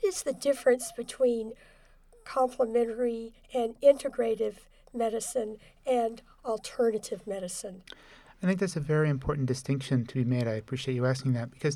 is the difference between complementary and integrative medicine and alternative medicine? I think that's a very important distinction to be made. I appreciate you asking that because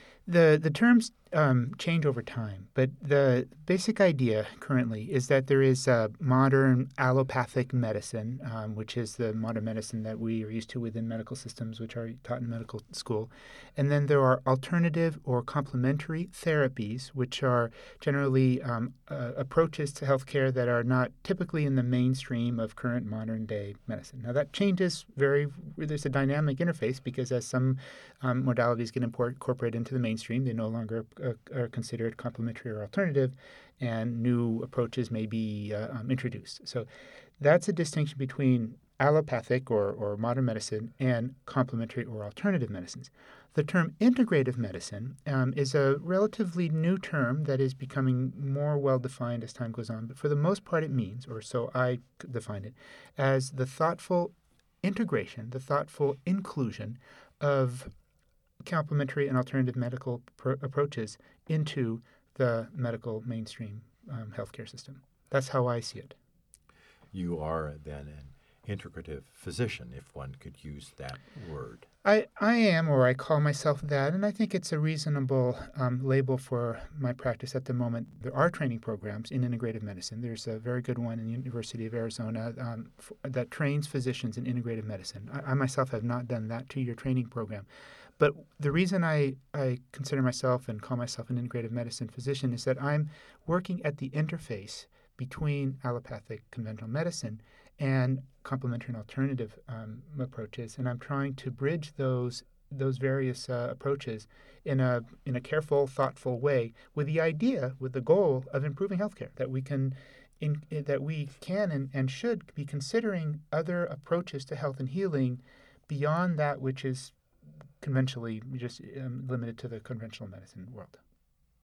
the terms change over time, but the basic idea currently is that there is modern allopathic medicine, which is the modern medicine that we are used to within medical systems, which are taught in medical school. And then there are alternative or complementary therapies, which are generally approaches to healthcare that are not typically in the mainstream of current modern day medicine. Now, that changes there's a dynamic interface because as some modalities get incorporated into the mainstream, they no longer are considered complementary or alternative, and new approaches may be introduced. So that's a distinction between allopathic or modern medicine and complementary or alternative medicines. The term integrative medicine is a relatively new term that is becoming more well-defined as time goes on, but for the most part it means, or so I define it, as the thoughtful integration, the thoughtful inclusion of complementary and alternative medical approaches into the medical mainstream healthcare system. That's how I see it. You are then an integrative physician, if one could use that word. I am, or I call myself that, and I think it's a reasonable label for my practice at the moment. There are training programs in integrative medicine. There's a very good one in the University of Arizona that trains physicians in integrative medicine. I myself have not done that 2-year training program. But the reason I consider myself and call myself an integrative medicine physician is that I'm working at the interface between allopathic conventional medicine and complementary and alternative approaches, and I'm trying to bridge those various approaches in a careful, thoughtful way with the goal of improving healthcare. That we can and should be considering other approaches to health and healing beyond that which is conventionally just limited to the conventional medicine world.